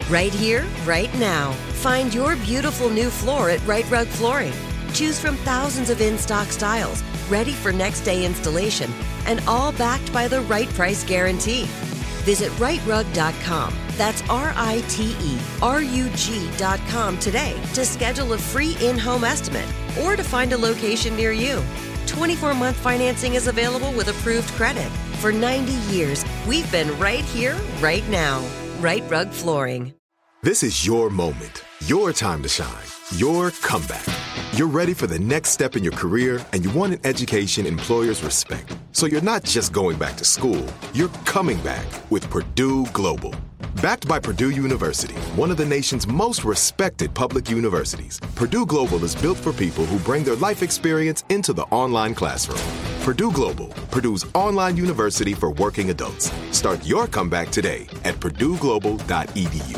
Right here, right now. Find your beautiful new floor at Right Rug Flooring. Choose from thousands of in-stock styles, ready for next day installation, and all backed by the right price guarantee. Visit rightrug.com. That's RITERUG.com today to schedule a free in-home estimate or to find a location near you. 24-month financing is available with approved credit. For 90 years, we've been right here, right now. Right Rug Flooring. This is your moment, your time to shine, your comeback. You're ready for the next step in your career, and you want an education employers respect. So you're not just going back to school, you're coming back with Purdue Global. Backed by Purdue University, one of the nation's most respected public universities, Purdue Global is built for people who bring their life experience into the online classroom. Purdue Global, Purdue's online university for working adults. Start your comeback today at purdueglobal.edu.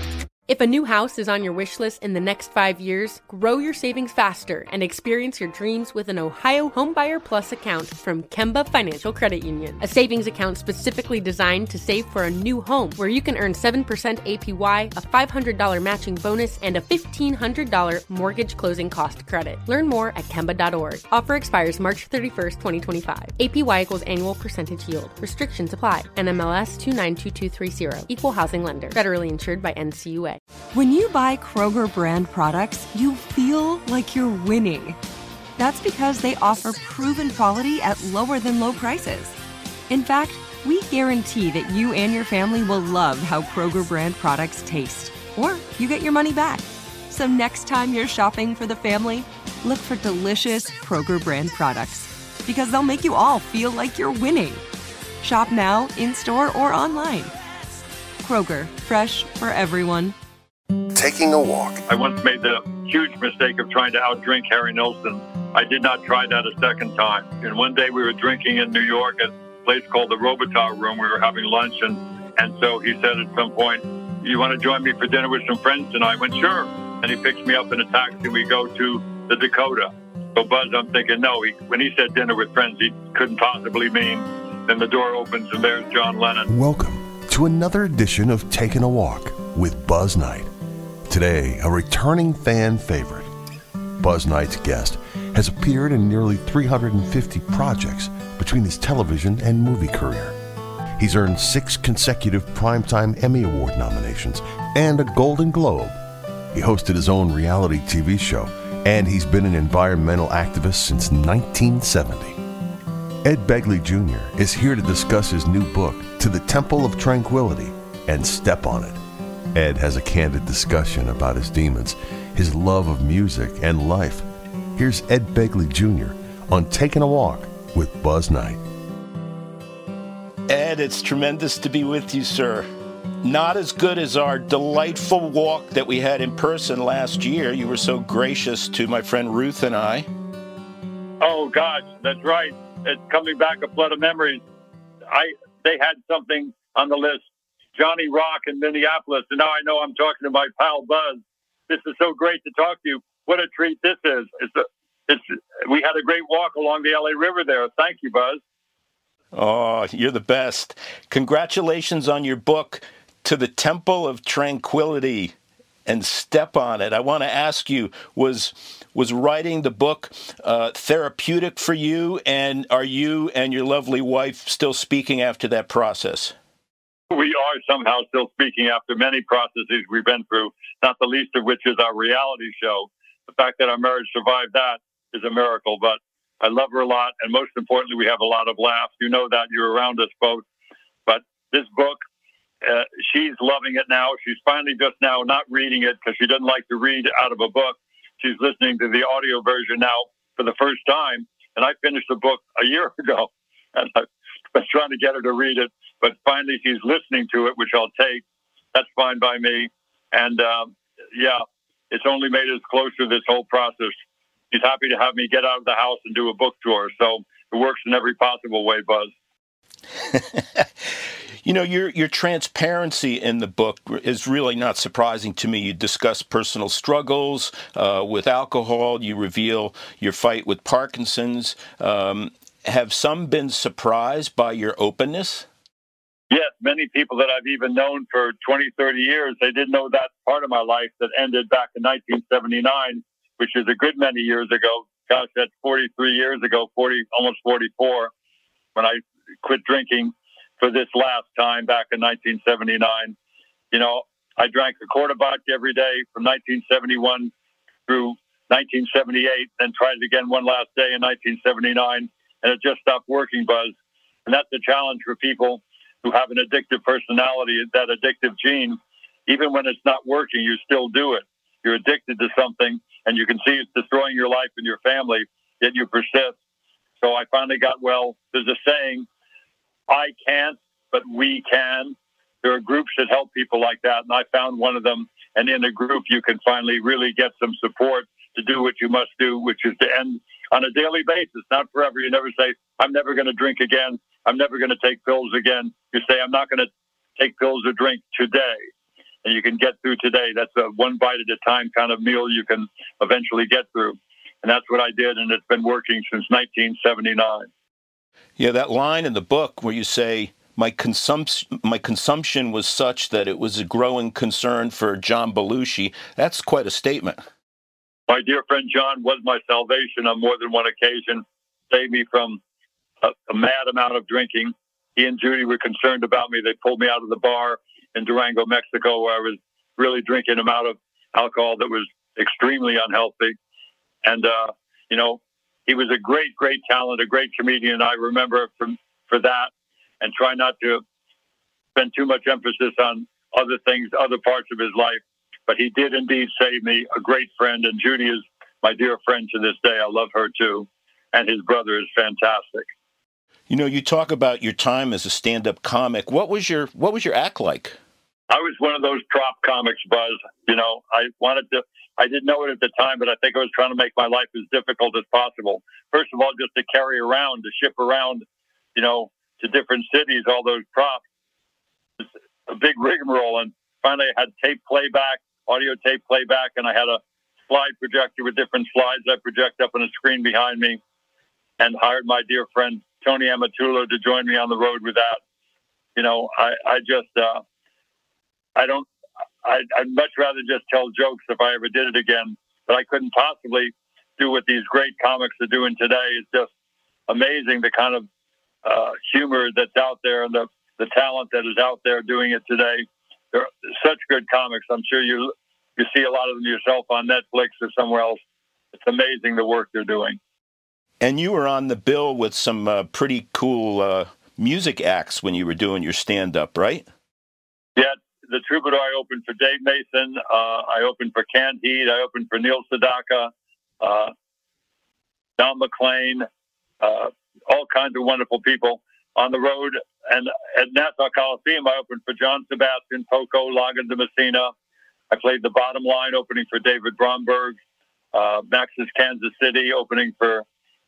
If a new house is on your wish list in the next 5 years, grow your savings faster and experience your dreams with an Ohio Homebuyer Plus account from Kemba Financial Credit Union. A savings account specifically designed to save for a new home where you can earn 7% APY, a $500 matching bonus, and a $1,500 mortgage closing cost credit. Learn more at Kemba.org. Offer expires March 31st, 2025. APY equals annual percentage yield. Restrictions apply. NMLS 292230. Equal housing lender. Federally insured by NCUA. When you buy Kroger brand products, you feel like you're winning. That's because they offer proven quality at lower than low prices. In fact, we guarantee that you and your family will love how Kroger brand products taste, or you get your money back. So next time you're shopping for the family, look for delicious Kroger brand products, because they'll make you all feel like you're winning. Shop now, in-store, or online. Kroger, fresh for everyone. Taking a walk. I once made the huge mistake of trying to outdrink Harry Nilsson. I did not try that a second time. And one day we were drinking in New York at a place called the Robital Room. We were having lunch, and so he said at some point, "You want to join me for dinner with some friends tonight?" I went, "Sure." And he picks me up in a taxi. We go to the Dakota. So Buzz, I'm thinking, no, when he said dinner with friends, he couldn't possibly mean. Then the door opens and there's John Lennon. Welcome to another edition of Taking a Walk with Buzz Knight. Today, a returning fan favorite. Buzz Knight's guest has appeared in nearly 350 projects between his television and movie career. He's earned 6 consecutive Primetime Emmy Award nominations and a Golden Globe. He hosted his own reality TV show, and he's been an environmental activist since 1970. Ed Begley Jr. is here to discuss his new book, To the Temple of Tranquility, and Step on It. Ed has a candid discussion about his demons, his love of music and life. Here's Ed Begley Jr. on Taking a Walk with Buzz Knight. Ed, it's tremendous to be with you, sir. Not as good as our delightful walk that we had in person last year. You were so gracious to my friend Ruth and I. Oh, gosh, that's right. It's coming back a flood of memories. They had something on the list. Johnny Rock in Minneapolis, and now I know I'm talking to my pal Buzz. This is so great to talk to you. What a treat this is. We had a great walk along the LA River there. Thank you, Buzz. Oh, you're the best. Congratulations on your book, To the Temple of Tranquility, and Step on It. I want to ask you, was writing the book therapeutic for you, and are you and your lovely wife still speaking after that process? We are somehow still speaking after many processes we've been through, not the least of which is our reality show. The fact that our marriage survived that is a miracle, but I love her a lot, and most importantly, we have a lot of laughs. You know that. You're around us both. But this book, she's loving it now. She's finally just now not reading it because she doesn't like to read out of a book. She's listening to the audio version now for the first time, and I finished the book a year ago, and I was trying to get her to read it. But finally, she's listening to it, which I'll take. That's fine by me. And, it's only made us closer this whole process. She's happy to have me get out of the house and do a book tour. So it works in every possible way, Buzz. You know, your transparency in the book is really not surprising to me. You discuss personal struggles with alcohol. You reveal your fight with Parkinson's. Have some been surprised by your openness? Yes, many people that I've even known for 20, 30 years, they didn't know that part of my life that ended back in 1979, which is a good many years ago. Gosh, that's 43 years ago, almost 44, when I quit drinking for this last time back in 1979. You know, I drank a quart of vodka every day from 1971 through 1978, then tried it again one last day in 1979, and it just stopped working, Buzz. And that's a challenge for people who have an addictive personality, that addictive gene. Even when it's not working, you still do it. You're addicted to something, and you can see it's destroying your life and your family, yet you persist. So I finally got well. There's a saying, I can't, but we can. There are groups that help people like that, and I found one of them. And in a group, you can finally really get some support to do what you must do, which is to end on a daily basis, not forever. You never say, I'm never going to drink again. I'm never going to take pills again. You say, I'm not going to take pills or drink today. And you can get through today. That's a one bite at a time kind of meal you can eventually get through. And that's what I did, and it's been working since 1979. Yeah, that line in the book where you say, my consumption was such that it was a growing concern for John Belushi, that's quite a statement. My dear friend John was my salvation on more than one occasion, saved me from a mad amount of drinking. He and Judy were concerned about me. They pulled me out of the bar in Durango, Mexico, where I was really drinking an amount of alcohol that was extremely unhealthy. And, you know, he was a great, great talent, a great comedian. I remember for that, and try not to spend too much emphasis on other things, other parts of his life. But he did indeed save me, a great friend. And Judy is my dear friend to this day. I love her too. And his brother is fantastic. You know, you talk about your time as a stand-up comic. What was your act like? I was one of those prop comics, Buzz. You know, I didn't know it at the time, but I think I was trying to make my life as difficult as possible. First of all, just to carry around, to ship around, you know, to different cities, all those props. It's a big rigmarole. And finally I had tape playback, audio tape playback, and I had a slide projector with different slides I project up on a screen behind me, and hired my dear friend Tony Amatullo to join me on the road with that. You know, I'd much rather just tell jokes if I ever did it again, but I couldn't possibly do what these great comics are doing today. It's just amazing the kind of humor that's out there and the talent that is out there doing it today. They're such good comics. I'm sure you see a lot of them yourself on Netflix or somewhere else. It's amazing the work they're doing. And you were on the bill with some pretty cool music acts when you were doing your stand-up, right? Yeah, the Troubadour, I opened for Dave Mason. I opened for Canned Heat. I opened for Neil Sedaka, Don McLean, all kinds of wonderful people on the road. And at Nassau Coliseum, I opened for John Sebastian, Poco, Logan de Messina. I played the Bottom Line, opening for David Bromberg, Max's Kansas City, opening for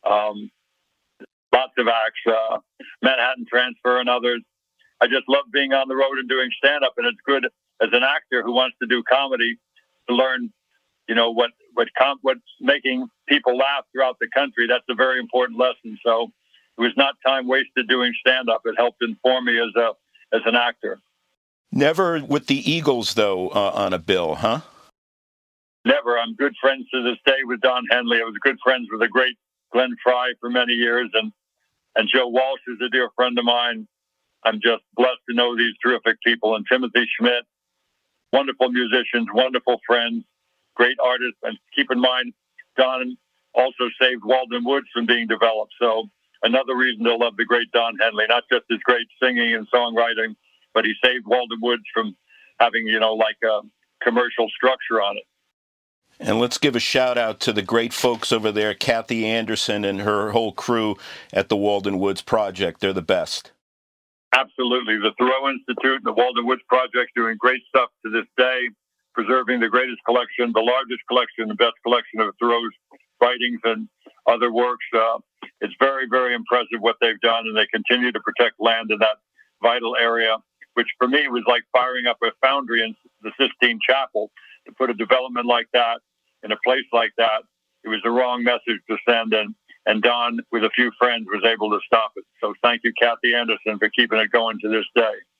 lots of acts, Manhattan Transfer and others. I just love being on the road and doing stand-up, and it's good as an actor who wants to do comedy to learn, you know, what's making people laugh throughout the country. That's a very important lesson. So it was not time wasted doing stand-up. It helped inform me as an actor. Never with the Eagles, though, on a bill, huh? Never. I'm good friends to this day with Don Henley. I was good friends with the great Glenn Frey for many years, and Joe Walsh is a dear friend of mine. I'm just blessed to know these terrific people. And Timothy Schmidt, wonderful musicians, wonderful friends, great artists. And keep in mind, Don also saved Walden Woods from being developed. So another reason to love the great Don Henley, not just his great singing and songwriting, but he saved Walden Woods from having, you know, like a commercial structure on it. And let's give a shout out to the great folks over there, Kathy Anderson and her whole crew at the Walden Woods Project. They're the best. Absolutely. The Thoreau Institute and the Walden Woods Project doing great stuff to this day, preserving the greatest collection, the largest collection, the best collection of Thoreau's writings and other works. It's very, very impressive what they've done, and they continue to protect land in that vital area, which for me was like firing up a foundry in the Sistine Chapel. To put a development like that in a place like that, it was the wrong message to send, and Don, with a few friends, was able to stop it. So thank you, Kathy Anderson, for keeping it going to this day.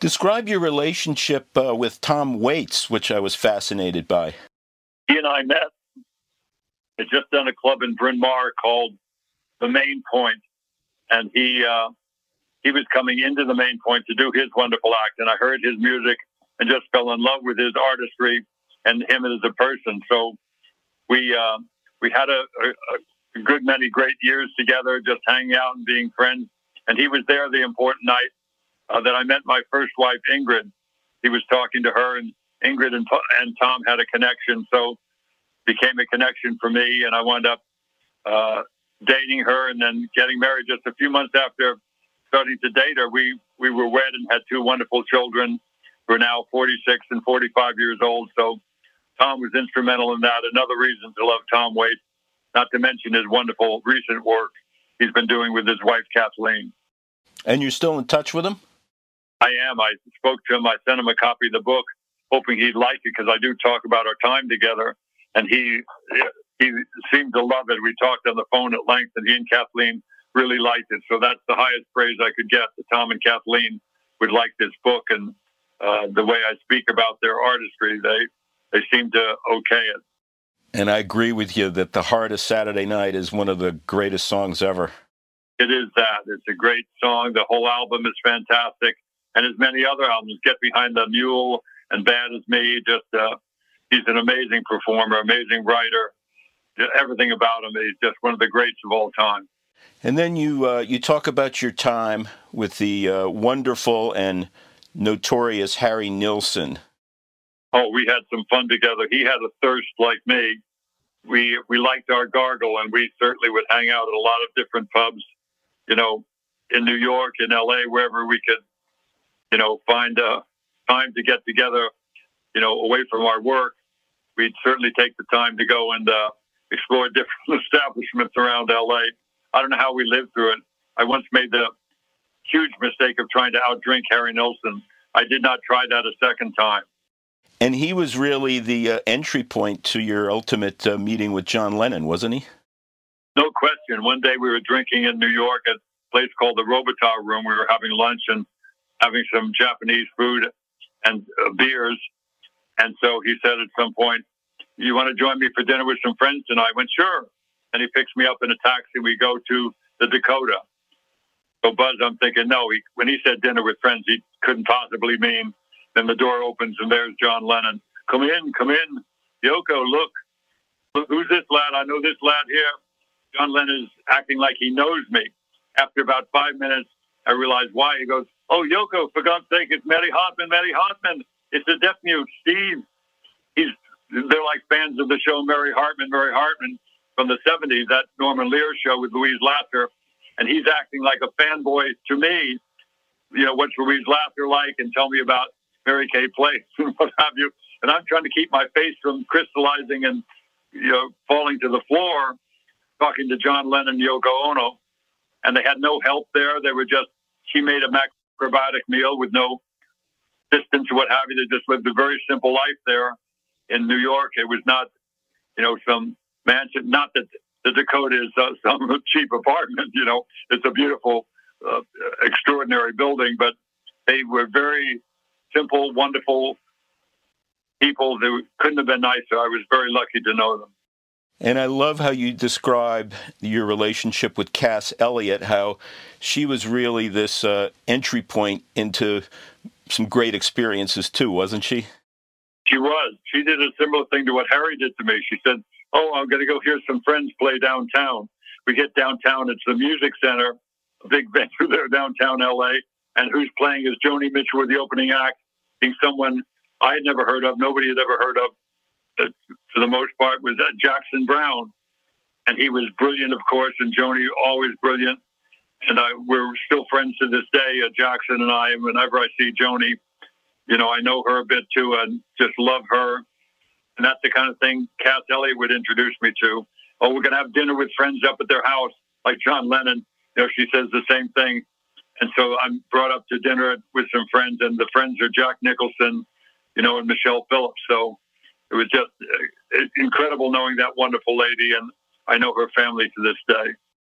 Describe your relationship with Tom Waits, which I was fascinated by. He and I met. Had just done a club in Bryn Mawr called The Main Point, and he was coming into The Main Point to do his wonderful act, and I heard his music and just fell in love with his artistry and him as a person. So we had a good many great years together, just hanging out and being friends. And he was there the important night that I met my first wife, Ingrid. He was talking to her, and Ingrid and Tom had a connection, so became a connection for me, and I wound up dating her and then getting married just a few months after starting to date her. We were wed and had two wonderful children who are now 46 and 45 years old, so Tom was instrumental in that. Another reason to love Tom Waits, not to mention his wonderful recent work he's been doing with his wife, Kathleen. And you're still in touch with him? I am. I spoke to him. I sent him a copy of the book, hoping he'd like it, because I do talk about our time together. And he seemed to love it. We talked on the phone at length, and he and Kathleen really liked it. So that's the highest praise I could get, that Tom and Kathleen would like this book. And the way I speak about their artistry, they seem to okay it. And I agree with you that The Heart of Saturday Night is one of the greatest songs ever. It is that. It's a great song. The whole album is fantastic. And as many other albums, Get Behind the Mule and Bad As Me, just he's an amazing performer, amazing writer. Everything about him, he's just one of the greats of all time. And then you talk about your time with the wonderful and notorious Harry Nilsson. Oh, we had some fun together. He had a thirst like me. We liked our gargle, and we certainly would hang out at a lot of different pubs, in New York, in L.A., wherever we could, find time to get together, away from our work. We'd certainly take the time to go and explore different establishments around L.A. I don't know how we lived through it. I once made the huge mistake of trying to outdrink Harry Nilsson. I did not try that a second time. And he was really the entry point to your ultimate meeting with John Lennon, wasn't he? No question. One day we were drinking in New York at a place called the Robitaille Room. We were having lunch and having some Japanese food and beers. And so he said at some point, "You want to join me for dinner with some friends tonight?" I went, "Sure." And he picks me up in a taxi. We go to the Dakota. So Buzz, I'm thinking, no, when he said dinner with friends, he couldn't possibly mean. Then the door opens and there's John Lennon. Come in. Yoko, look, who's this lad? I know this lad here." John Lennon is acting like he knows me. After about 5 minutes, I realized why. He goes, "Oh, Yoko, for God's sake, it's Matty Hartman. It's the deaf mute, Steve." They're like fans of the show Mary Hartman from the 70s, that Norman Lear show with Louise Lasser. And he's acting like a fanboy to me. What's Louise Lasser like? And tell me about Mary Kay Place and what have you. And I'm trying to keep my face from crystallizing and, falling to the floor, talking to John Lennon and Yoko Ono. And they had no help there. They were she made a macrobiotic meal with no distance or what have you. They just lived a very simple life there in New York. It was not, some mansion, not that the Dakota is some cheap apartment, it's a beautiful, extraordinary building, but they were very simple, wonderful people who couldn't have been nicer. I was very lucky to know them. And I love how you describe your relationship with Cass Elliot, how she was really this entry point into some great experiences too, wasn't she? She was. She did a similar thing to what Harry did to me. She said, "Oh, I'm going to go hear some friends play downtown." We get downtown. It's the Music Center, a big venue there downtown L.A., and who's playing is Joni Mitchell with the opening act, being someone I had never heard of, nobody had ever heard of, for the most part, was Jackson Browne. And he was brilliant, of course, and Joni always brilliant. And we're still friends to this day, Jackson and I. And whenever I see Joni, I know her a bit too, and just love her. And that's the kind of thing Cass Elliot would introduce me to. "Oh, we're going to have dinner with friends up at their house," like John Lennon. She says the same thing. And so I'm brought up to dinner with some friends, and the friends are Jack Nicholson, and Michelle Phillips. So it was just incredible knowing that wonderful lady, and I know her family to this day.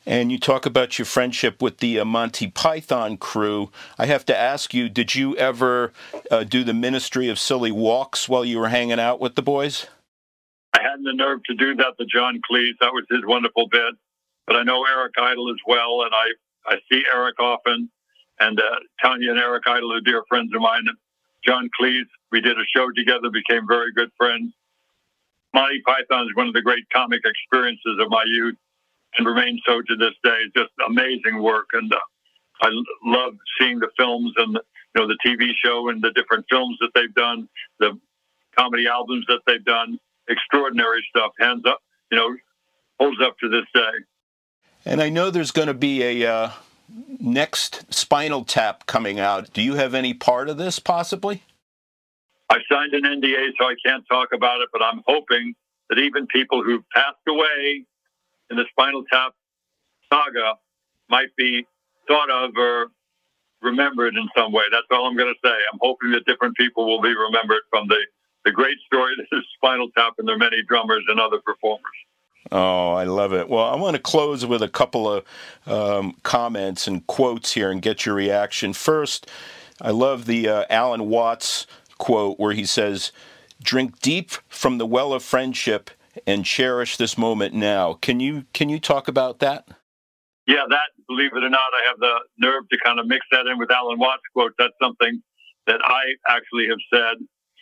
and you talk about your friendship with the Monty Python crew. I have to ask you, did you ever do the Ministry of Silly Walks while you were hanging out with the boys? I hadn't the nerve to do that to John Cleese. That was his wonderful bit. But I know Eric Idle as well, and I see Eric often. And Tanya and Eric Idle are dear friends of mine. John Cleese, we did a show together, became very good friends. Monty Python is one of the great comic experiences of my youth and remains so to this day. It's just amazing work. And I love seeing the films and the TV show and the different films that they've done, the comedy albums that they've done. Extraordinary stuff. Hands up, holds up to this day. And I know there's going to be a next Spinal Tap coming out. Do you have any part of this, possibly? I've signed an NDA, so I can't talk about it, but I'm hoping that even people who've passed away in the Spinal Tap saga might be thought of or remembered in some way. That's all I'm going to say. I'm hoping that different people will be remembered from the great story that is Spinal Tap and their many drummers and other performers. Oh, I love it. Well, I want to close with a couple of comments and quotes here and get your reaction. First, I love the Alan Watts quote where he says, "Drink deep from the well of friendship and cherish this moment now." Can you talk about that? Yeah, that, believe it or not, I have the nerve to kind of mix that in with Alan Watts' quote. That's something that I actually have said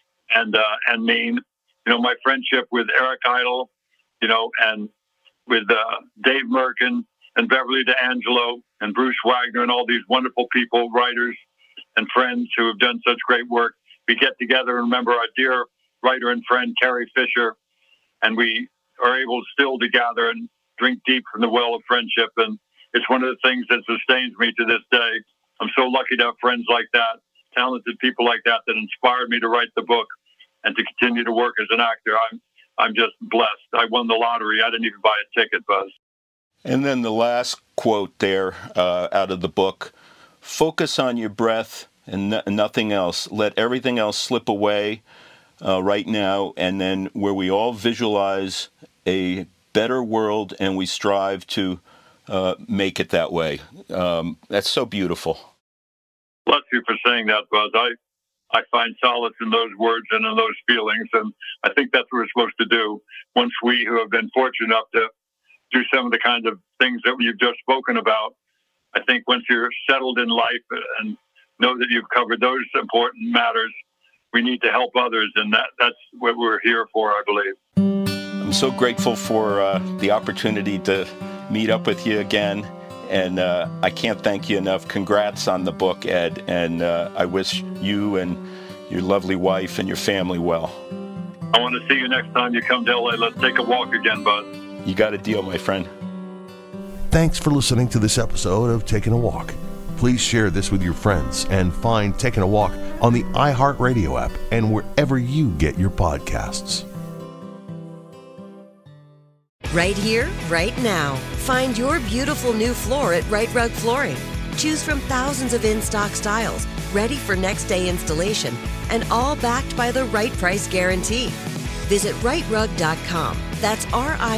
and mean. My friendship with Eric Idle, and with Dave Merkin and Beverly D'Angelo and Bruce Wagner and all these wonderful people, writers and friends who have done such great work. We get together and remember our dear writer and friend, Carrie Fisher, and we are able still to gather and drink deep from the well of friendship. And it's one of the things that sustains me to this day. I'm so lucky to have friends like that, talented people like that inspired me to write the book and to continue to work as an actor. I'm just blessed. I won the lottery. I didn't even buy a ticket, Buzz. And then the last quote there out of the book, "Focus on your breath and nothing else. Let everything else slip away right now." And then where we all visualize a better world and we strive to make it that way. That's so beautiful. Bless you for saying that, Buzz. I find solace in those words and in those feelings, and I think that's what we're supposed to do. Once we who have been fortunate enough to do some of the kinds of things that you've just spoken about, I think once you're settled in life and know that you've covered those important matters, we need to help others, and that's what we're here for, I believe. I'm so grateful for the opportunity to meet up with you again. And I can't thank you enough. Congrats on the book, Ed. And I wish you and your lovely wife and your family well. I want to see you next time you come to LA. Let's take a walk again, bud. You got a deal, my friend. Thanks for listening to this episode of Taking a Walk. Please share this with your friends and find Taking a Walk on the iHeartRadio app and wherever you get your podcasts. Right here, right now. Find your beautiful new floor at Right Rug Flooring. Choose from thousands of in-stock styles, ready for next day installation, and all backed by the right price guarantee. Visit rightrug.com. That's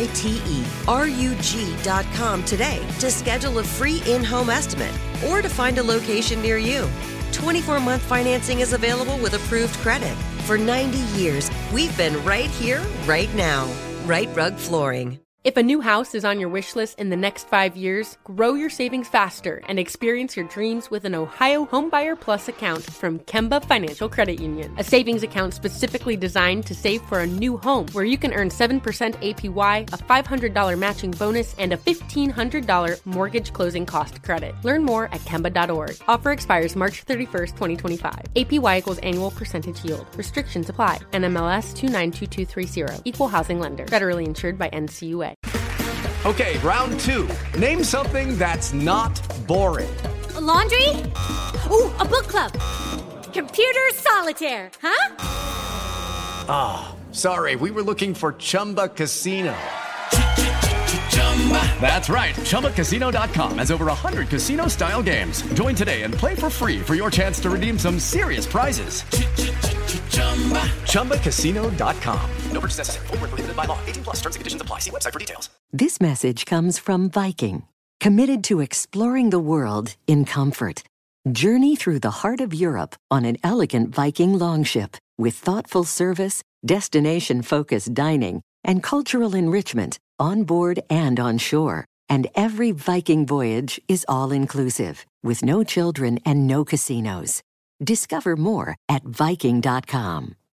RITERUG.com today to schedule a free in-home estimate or to find a location near you. 24-month financing is available with approved credit. For 90 years, we've been right here, right now. Right Rug Flooring. If a new house is on your wish list in the next 5 years, grow your savings faster and experience your dreams with an Ohio Homebuyer Plus account from Kemba Financial Credit Union. A savings account specifically designed to save for a new home where you can earn 7% APY, a $500 matching bonus, and a $1,500 mortgage closing cost credit. Learn more at Kemba.org. Offer expires March 31st, 2025. APY equals annual percentage yield. Restrictions apply. NMLS 292230. Equal housing lender. Federally insured by NCUA. Okay, round two. Name something that's not boring. A laundry? Ooh, a book club. Computer solitaire, huh? Ah, sorry, we were looking for Chumba Casino. That's right, ChumbaCasino.com has over 100 casino-style games. Join today and play for free for your chance to redeem some serious prizes. ChumbaCasino.com. No purchase necessary. Void where prohibited by law. 18+ terms and conditions apply. See website for details. This message comes from Viking, committed to exploring the world in comfort. Journey through the heart of Europe on an elegant Viking longship with thoughtful service, destination-focused dining, and cultural enrichment on board and on shore. And every Viking voyage is all-inclusive, with no children and no casinos. Discover more at Viking.com.